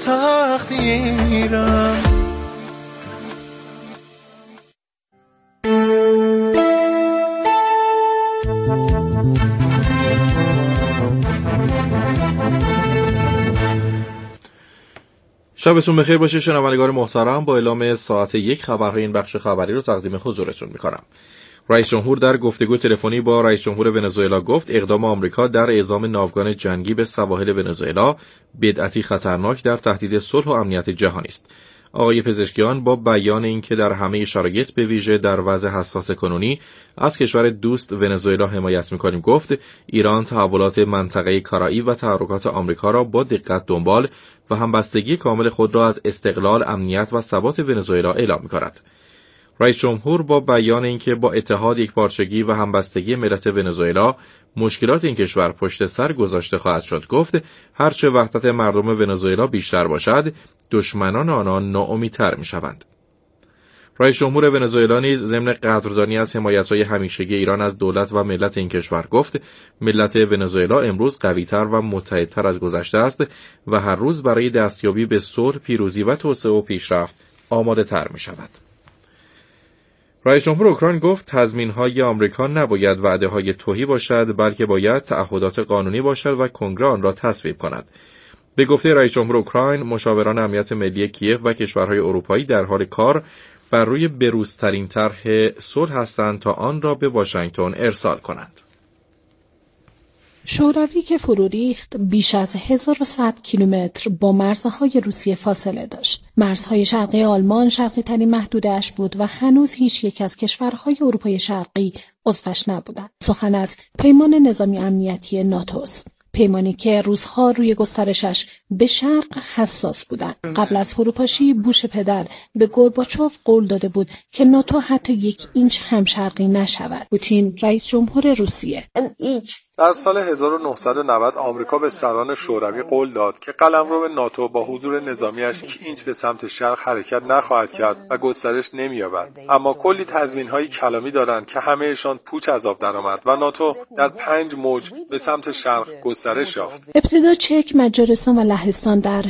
تخت ایران. شبتون بخیر باشه شنوندگان محترم. با اعلام ساعت 1 خبرهای این بخش خبری رو تقدیم حضورتون میکنم. رئیس جمهور در گفتگو تلفنی با رئیس جمهور ونزوئلا گفت اقدام آمریکا در اعزام ناوگان جنگی به سواحل ونزوئلا بدعتی خطرناک در تهدید صلح و امنیت جهانی است. آقای پزشکیان با بیان اینکه در همه شرایط به ویژه در وضع حساس کنونی از کشور دوست ونزوئلا حمایت می‌کنیم گفت ایران تحولات منطقه کارائیب و تحرکات آمریکا را با دقت دنبال و همبستگی کامل خود را از استقلال، امنیت و ثبات ونزوئلا اعلام می‌کند. رئیس جمهور با بیان اینکه با اتحاد، یکپارچگی و همبستگی ملت ونزوئلا مشکلات این کشور پشت سر گذاشته خواهد شد گفت هرچه وحدت مردم ونزوئلا بیشتر باشد دشمنان آنان ناامیدتر می‌شوند. رئیس جمهور ونزوئلا نیز ضمن قدردانی از حمایت‌های همیشگی ایران از دولت و ملت این کشور گفت ملت ونزوئلا امروز قوی‌تر و متحدتر از گذشته است و هر روز برای دستیابی به صلح، پیروزی و توسعه و پیشرفت آماده‌تر می‌شود. رئیس جمهور اوکراین گفت تضمین‌های آمریکا نباید وعده‌های تهی باشد بلکه باید تعهدات قانونی باشد و کنگره آن را تصویب کند. به گفته رئیس جمهور اوکراین مشاوران امنیت ملی کیف و کشورهای اروپایی در حال کار بر روی بروزترین طرح صلح هستند تا آن را به واشنگتن ارسال کنند. شوروی که فرو ریخت بیش از 1100 کیلومتر با مرزهای روسیه فاصله داشت. مرزهای شرقی آلمان شرقی ترین محدوده‌اش بود و هنوز هیچ یک از کشورهای اروپای شرقی عضوش نبودند. سخن از پیمان نظامی امنیتی ناتو است. پیمانی که روزها روی گسترشش به شرق حساس بودند. قبل از فروپاشی بوش پدر به گورباچوف قول داده بود که ناتو حتی 1 اینچ هم شرقی نشود. پوتین رئیس جمهور روسیه در سال 1990 آمریکا به سران شوروی قول داد که قلمرو ناتو با حضور نظامیش 1 اینچ به سمت شرق حرکت نخواهد کرد و گسترش نمی‌یابد. اما کلی تضمین‌های کلامی دادند که همه‌شان پوچ از آب درآمد و ناتو در 5 موج به سمت شرق گسترش یافت. ابتدا چک، مجارستان و لهستان در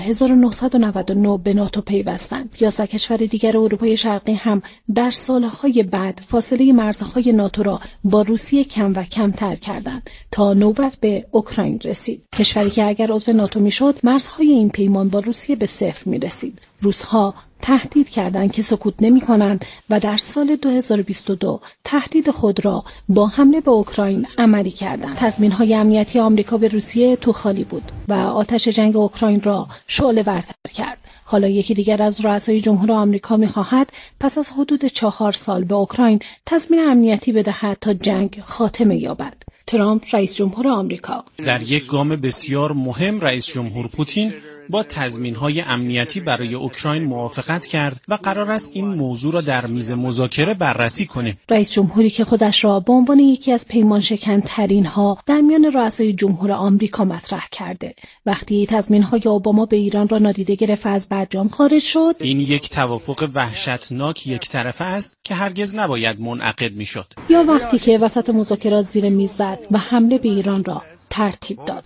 1999 به ناتو پیوستند. 11 کشور دیگر اروپای شرقی هم در سالهای بعد فاصله مرزهای ناتو را با روسیه کم و کمتر کردند تا نوبت به اوکراین رسید. کشوری که اگر عضو ناتو میشد مرزهای این پیمان با روسیه به 0 میرسید. روس‌ها تهدید کردند که سکوت نمی‌کنند و در سال 2022 تهدید خود را با حمله به اوکراین عملی کردند. تضمین‌های امنیتی آمریکا به روسیه تو خالی بود و آتش جنگ اوکراین را شعله‌ورتر کرد. حالا یکی دیگر از رؤسای جمهور آمریکا می‌خواهد پس از حدود 4 سال به اوکراین تضمین امنیتی بدهد تا جنگ خاتمه یابد. ترامپ رئیس جمهور آمریکا در یک گام بسیار مهم رئیس جمهور پوتین با تضمین‌های امنیتی برای اوکراین موافقت کرد و قرار است این موضوع را در میز مذاکره بررسی کنیم. رئیس جمهوری که خودش را به عنوان یکی از پیمانشکن‌ترین‌ها در میان رؤسای جمهور آمریکا مطرح کرده. وقتی تضمین‌های اوباما به ایران را نادیده گرفت از برجام خارج شد، این یک توافق وحشتناک یک طرفه است که هرگز نباید منعقد می‌شد. یا وقتی که وسط مذاکرات زیر میز زد و حمله به ایران را ترتیب داد.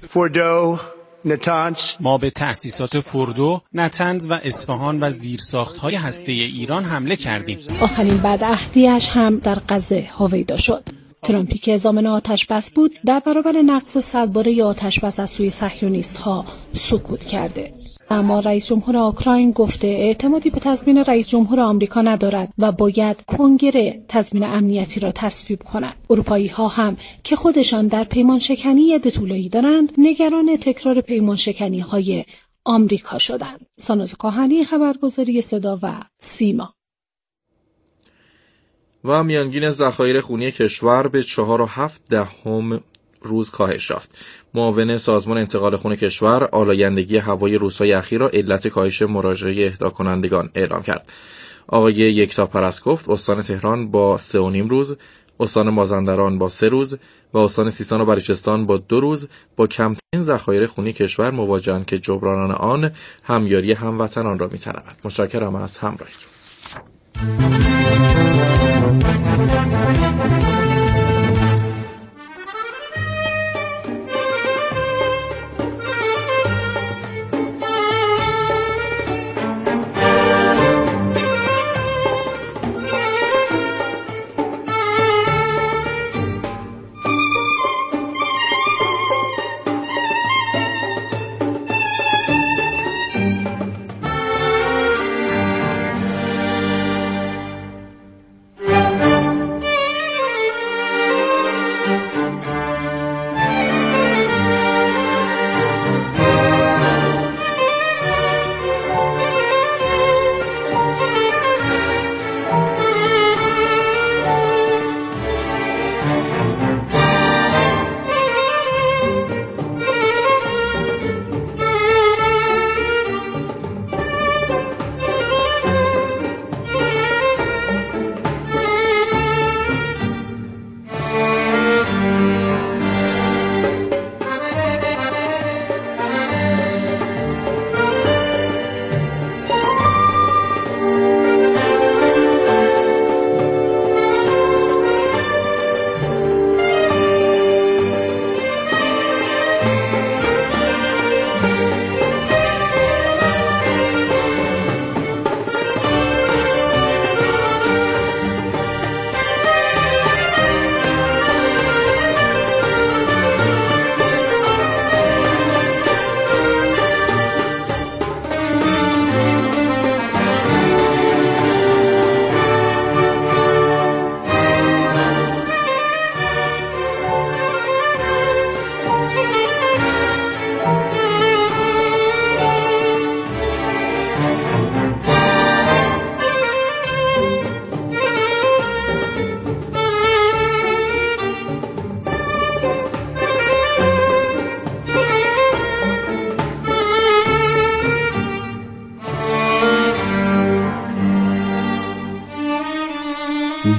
ما به تأسیسات فوردو، نتنز و اصفهان و زیرساخت‌های هسته ایران حمله کردیم. آخرین بدعهدیش هم در غزه هویدا شد. ترامپی که ضامن آتش‌بس بود در برابر نقض 100 باره آتش‌بس از سوی صهیونیست‌ها سکوت کرده. اما رئیس جمهور اوکراین گفته اعتمادی به تضمین رئیس جمهور آمریکا ندارد و باید کنگره تضمین امنیتی را تصویب کند. اروپایی‌ها هم که خودشان در پیمانشکنی ید طولایی دارند نگران تکرار پیمانشکنی‌های آمریکا شدند. ساناز کاهنی، خبرگزاری صدا و سیما. و میانگین ذخایر خونی کشور به 4.7 روز کاهش یافت. معاون سازمان انتقال خون کشور آلایندگی هوای روزهای اخیر را علت کاهش مراجعه اهدا کنندگان اعلام کرد. آقای یکتا پرست گفت استان تهران با 3.5 روز، استان مازندران با 3 روز و استان سیستان و بلوچستان با 2 روز با کمترین ذخایر خونی کشور مواجهند که جبران آن همیاری هموطنان را می‌طلبد. متشکرم از همراهیتون.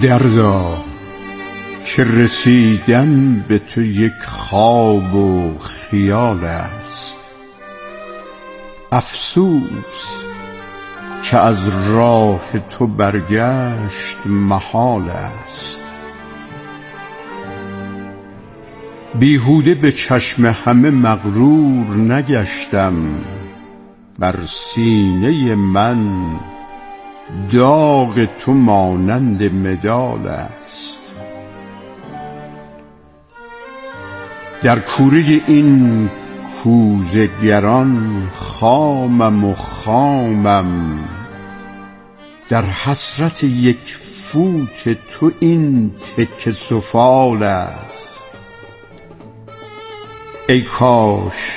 دردا که رسیدن به تو یک خواب و خیال است، افسوس که از راه تو برگشت محال است. بیهوده به چشم همه مغرور نگشتم، بر سینه من داغ تو مانند مدال است. در کوره این کوزه گران خامم و خامم، در حسرت یک فوت تو این تکه سفال است. ای کاش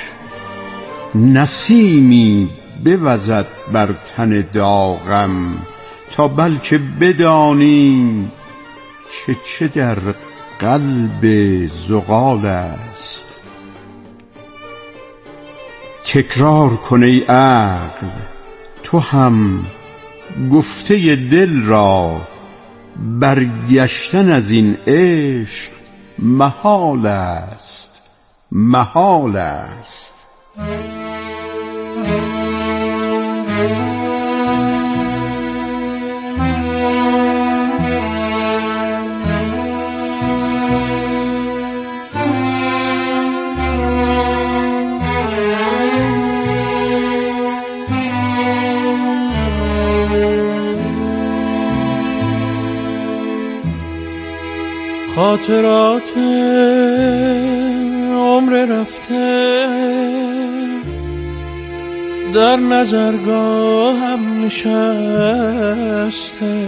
نسیمی بوزد بر تن داغم، تا بلکه بدانیم که چه در قلب زغال است. تکرار کن ای عقل تو هم گفته دل را، برگشتن از این عشق محال است، محال است. خاطرات عمر رفته در نظرگاهم نشسته،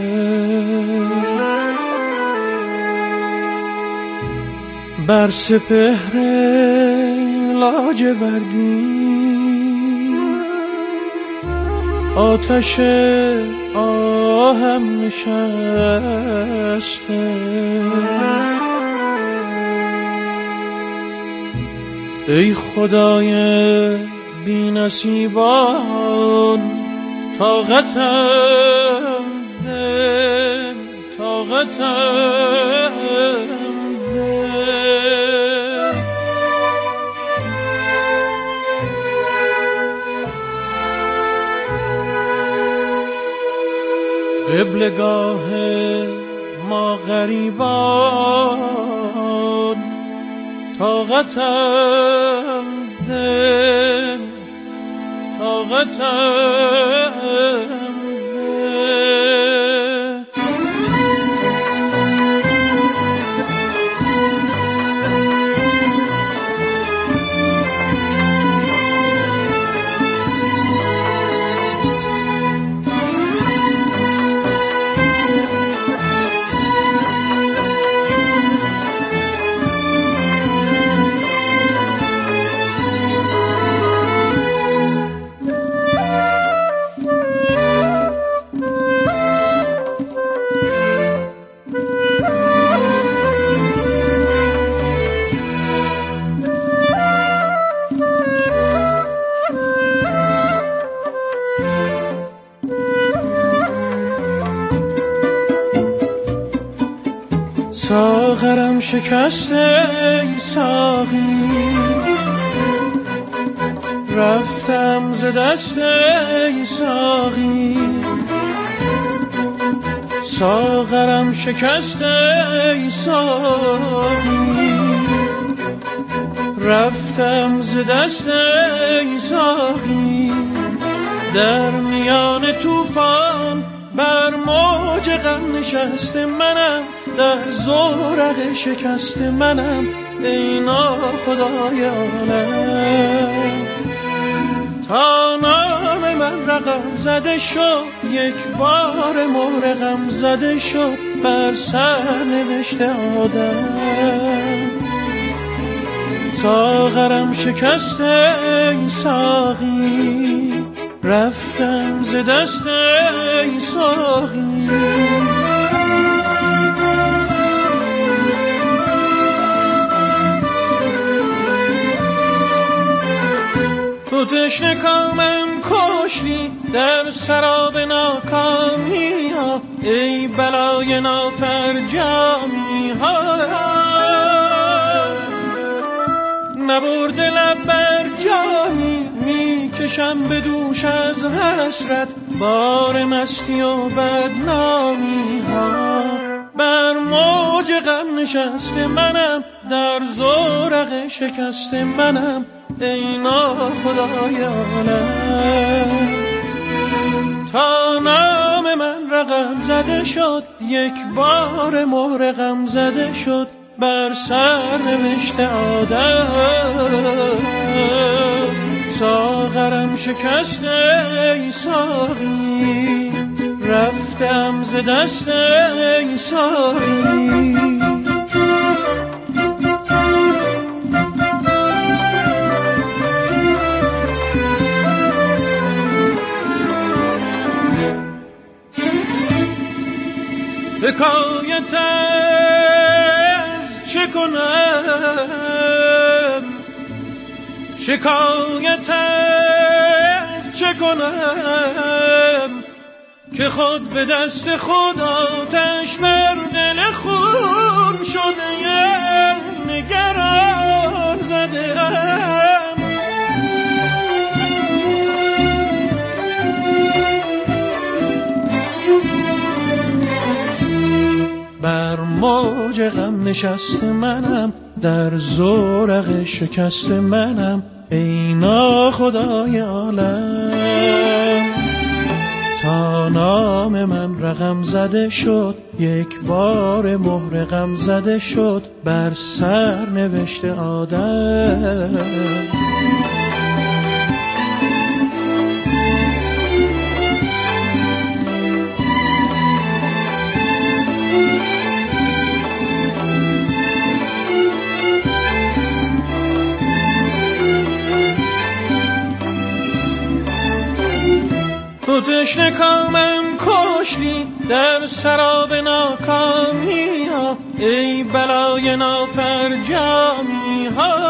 بر سپهر لاجوردی آتش آهم نشسته. ای خدای بی نصیبان طاقتم ده، طاقتم ده. قبلگاه ما غریبان طاقتم ده، طاقتم ده. ساغرم شکسته ای ساقی، رفتم ز دست ای ساقی. ساغرم شکسته ای ساقی، رفتم ز دست ای ساقی. در میان طوفان بر موج غم نشسته منم، در زورق شکست منم ای ناخدای عالم. تا نام من رقم زده شد، یک بار مهر غم زده شد بر سرنوشت آدم. ساغرم شکست ای ساقی، رفتم ز دست ای ساقی. تو تشنه کامم کشتی در سراب ناکامی ها، ای بلای نافرجامی ها. نبرده لب بر جامی میکشم به دوش از حسرت، بار مستی و بدنامی ها. بر موج غم نشسته منم، در زورق شکسته منم، ای ناخدای عالم. تا نام من رقم زده شد، یک بار مهر غم زده شد بر سر نوشته آدم. ساغرم شکسته ای ساقی، رفتم ز دست ای ساقی. حکایت از چه کنم، شکایت از چه کنم، که خود به دست خود آتش بر دل خون شده، نگران زده ام. بر موج غم نشست منم، در زورق شکست منم، ای ناخدای عالم. تا نام من رقم زده شد، یک بار مهر غم زده شد بر سر نوشته آدم. تو تشنه کامم کشتی در سراب ناکامی ها، ای بلای نافرجامی ها.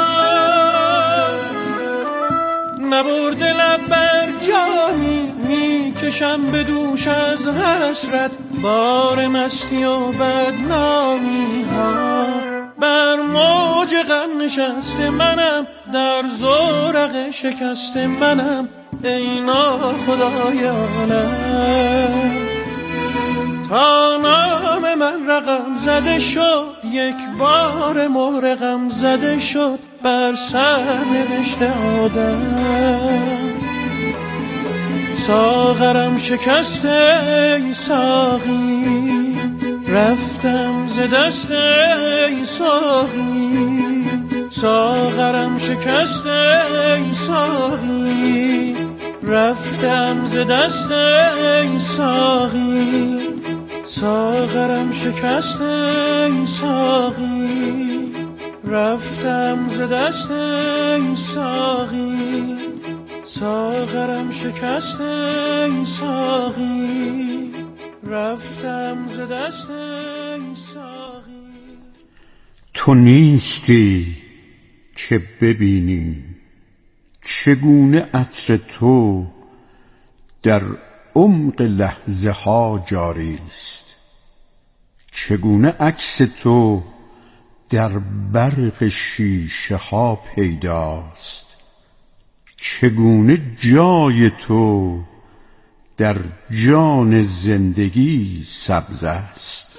نبرده لب بر جامی میکشم به دوش از حسرت، بار مستی و بدنامی ها. بر موج غم نشسته منم، در زورق شکسته منم، ای ناخدای عالم. تا نام من رقم زده شد، یک بار مهر غم زده شد بر سر نوشته آدم. ساغرم شکسته ای ساقی، رفتم ز دست ای ساقی. ساغرم شکسته ای ساقی، رفتم ز دست ای ساقی. ساغرم شکسته ای ساقی، رفتم ز دست ای ساقی. ساغرم شکسته ای ساقی، رفتم ز دست ای ساقی. تو نیستی که ببینی چگونه عطر تو در عمق لحظه ها جاری است، چگونه عکس تو در برق شیشه ها پیداست، چگونه جای تو در جان زندگی سبز است.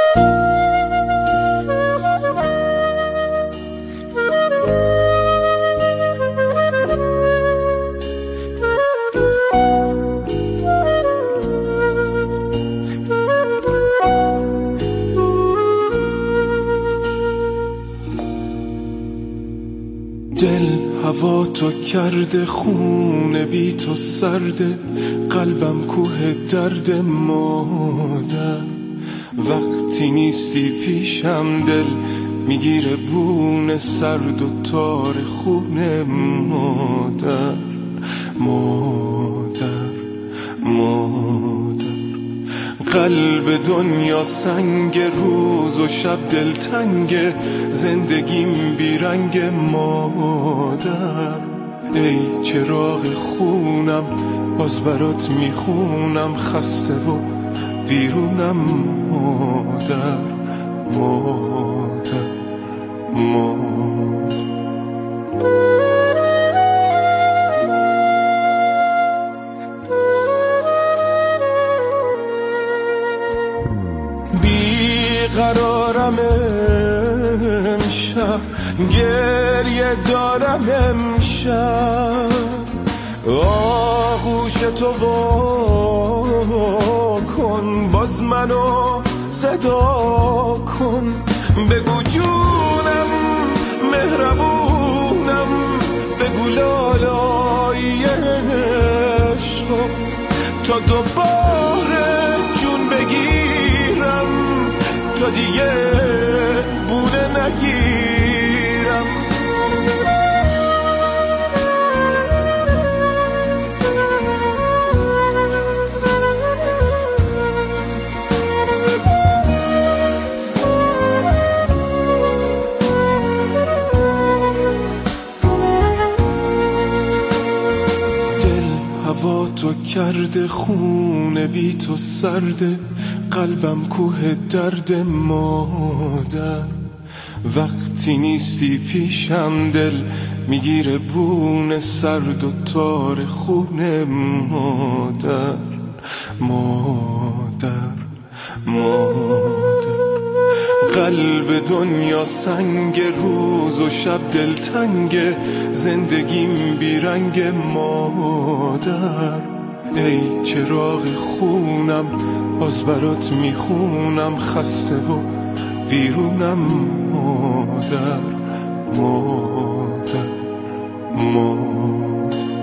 دل هوا تو کرده، خون بی تو سرده، قلبم کوه درد مادر. وقتی نیستی پیشم دل میگیره بون سرد و تار خون مادر. مادر مادر، قلب دنیا سنگ، روز و شب دلتنگ، زندگیم بیرنگ مادر. ای چراغ خونم باز برات میخونم، خسته و ویرونم مادر مادر مادر. بیقرارم امشب، گریه دارم امشب، آغوش تو وا کن، باز منو صدا کن، بگو جونم مهربونم، بگو لالای عشقم، تا دوباره جون بگیرم، تا دیگه بونه نگیرم. هوا تو کرده، خونه بی تو سرده، قلبم کوه درد مادر، وقتی نیستی پیشم دل میگیره بونه سرد و تار خونه مادر مادر مادر. قلب دنیا سنگ، روز و شب دلتنگ، زندگیم بیرنگ مادر، ای چراغ خونم باز برات میخونم، خسته و ویرونم مادر مادر مادر.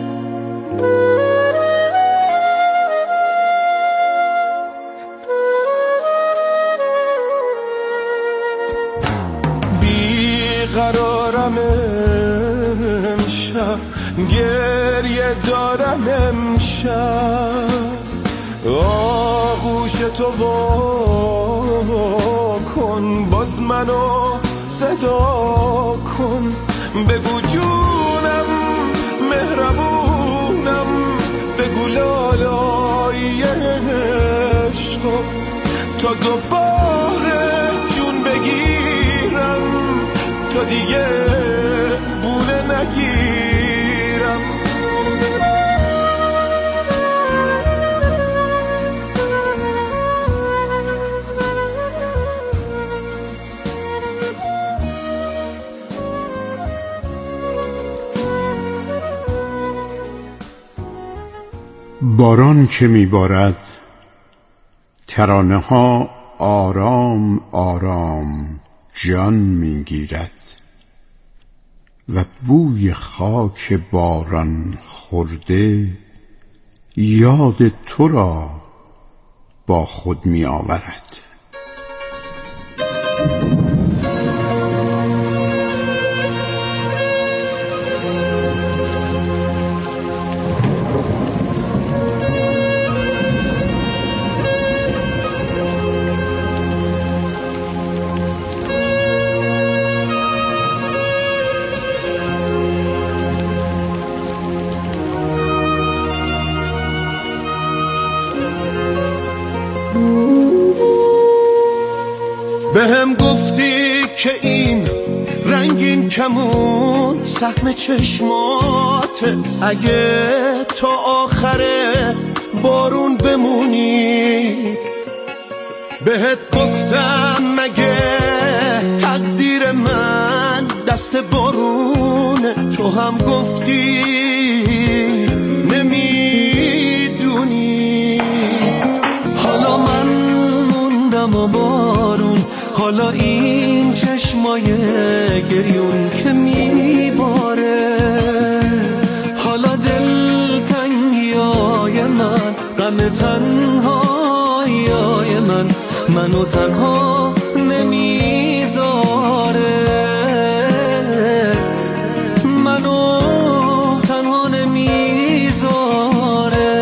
بیقرارم امشب، گریه دارم امشب، آغوش تو وا کن، باز منو صدا کن، بگو جونم مهربونم، بگو لالای عشقم، تا دوباره جون بگیرم، تا دیگه بونه نگیرم. باران که میبارد ترانه ها آرام آرام جان میگیرد، و بوی خاک باران خورده یاد تو را با خود می آورد. بهم گفتی که این رنگین کمون سهم چشماته، اگه تا آخر بارون بمونی. بهت گفتم مگه تقدیر من دست بارونه، تو هم گفتی نمیدونی. حالا من موندم و بارون، حالا این چشمای گریون که میباره، حالا دلتنگیای من، غم تنهاییای من، منو تنها نمیذاره، منو تنها نمیذاره.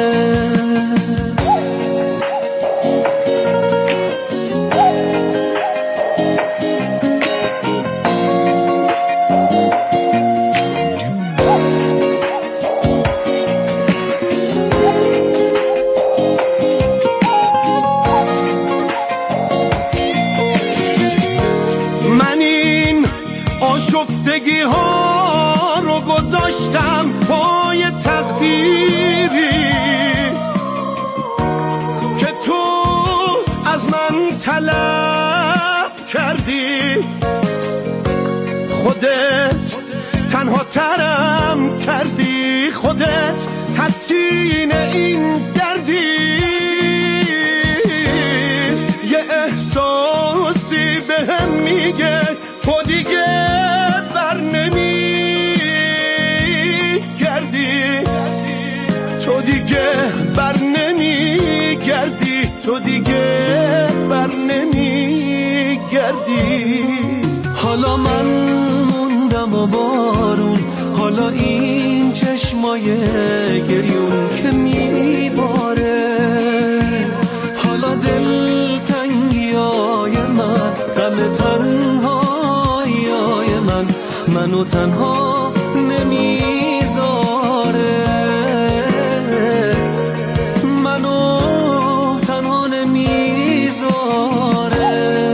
گذاشتم پای تقدیری که تو از من طلب کردی. خودت تنها ترم کردی، خودت تسکین این دردی. یه احساسی بهم میگه تو دیگه بر نمیگردی، تو دیگه بر نمیگردی، تو دیگه بر نمیگردی. حالا من موندم و بارون، حالا این چشمای گریون که میباره، حالا دلتنگیای من، غم تنهاییای من، منو تنها نمیذاره، منو تنها نمیذاره.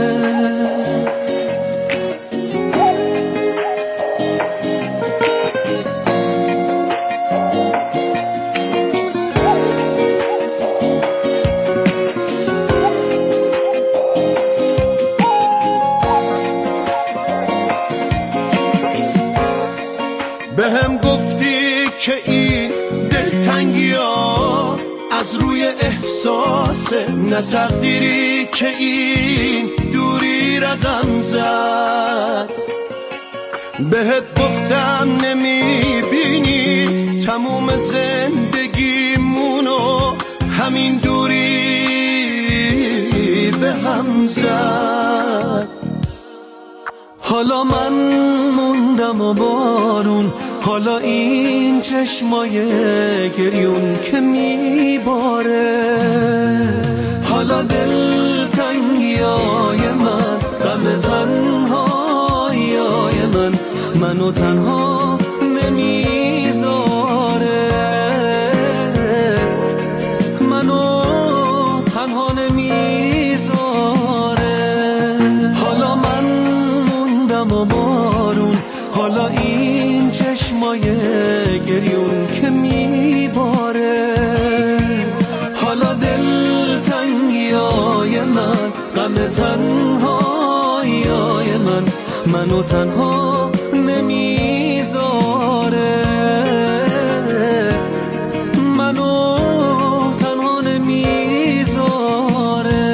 بهم گفتی که این دلتنگی ها از روی احساسه، نه تقدیری که این دوری رقم زد. بهت گفتم نمیبینی تموم زندگیمونو همین دوری به هم زد. حالا من موندم و بارون، حالا این چشمای گریون که میباره، حالا دلتنگیای من، غم تنهاییای من، منو تنها نمیذاره، منو تنها نمیذاره. حالا من موندم و بارون، حالا این چشمای گریون که میباره، حالا دلتنگیای من، غم تنهاییای من، منو تنها نمیذاره، منو تنها نمیذاره.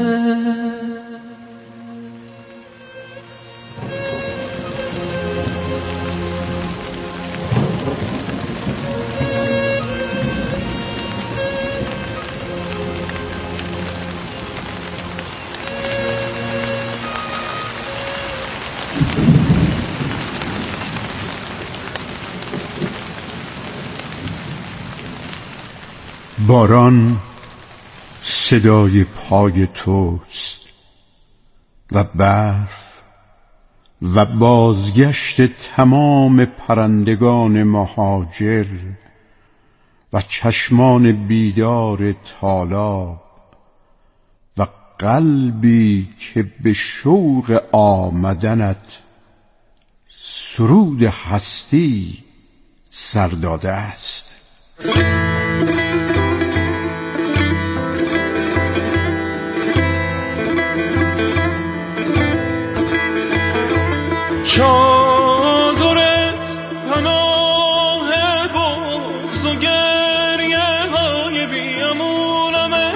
باران صدای پای توست و برف و بازگشت تمام پرندگان مهاجر و چشمان بیدار طالاب و قلبی که به شوق آمدنت سرود هستی سر داده است. چادرت پناه بغض و گریه های بیامونمه،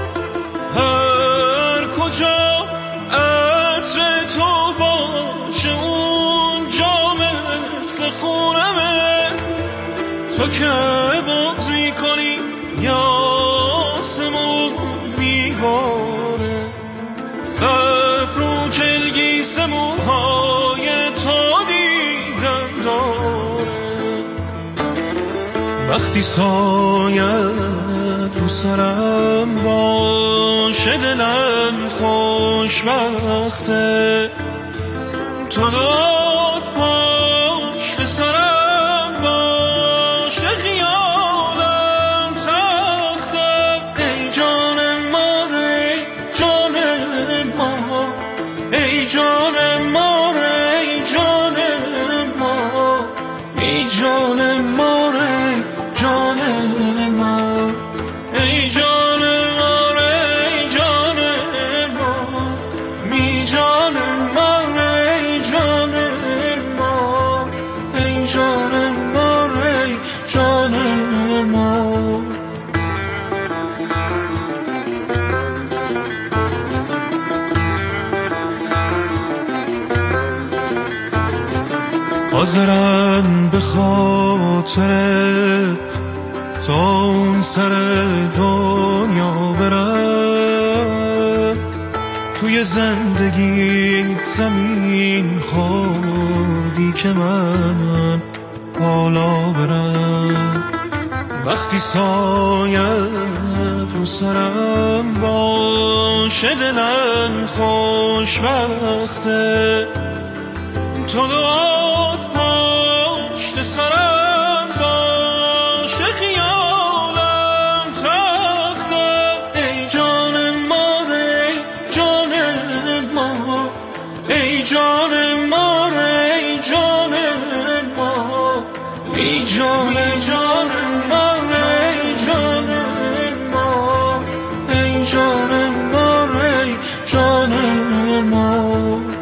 هر کجا عطر تو باشه اونجا مثل خونمه. تو که بغض میکنی یا آسمون میباره، برف رو جلگیس موهای تو دیدن داره. وقتی سایت رو سرم باشه دلم خوشبخته، تو داد پشت سرم باشه خیالم تخته. ای جان ما ای جان ما، ای جان ما ای جان ما، ای جان ما ای جان ما ای جان ما ای جان ما می جان ما ای جان ما ای جان ما ای جان ما حاضرم به خاطر تا اون سر دنیا برم توی زندگی زمین خوردی که من بالا برم وقتی سایت رو سرم باشه دلم خوشبخته تو دعات پشت سرم باشه خیالم تخته ای جان ما ای جان ما ای جان ما ای جان ما ای جان جان ما ای جان ما ای جان ما ای جان ما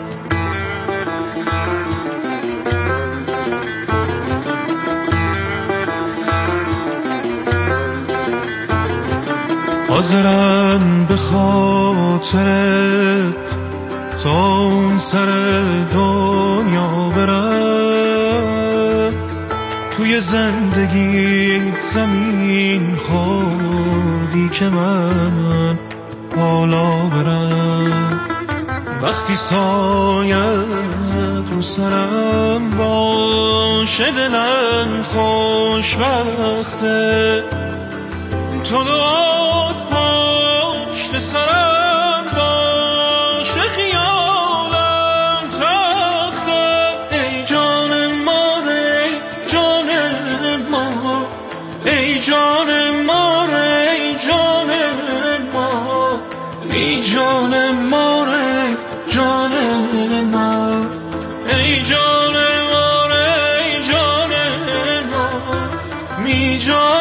حاضرم به خاطر تا اون سر دنیا برم توی زندگی زمین خوردی که من بالا برم وقتی سایت رو سرم باشه دلم خوشبخته تو دعات پشت سرم باشه خیالم تخته ای جان ما ای جان ما ای جان ما ای جان ما ای جان ما ای جان ما ای جان ما ای جان ما می جان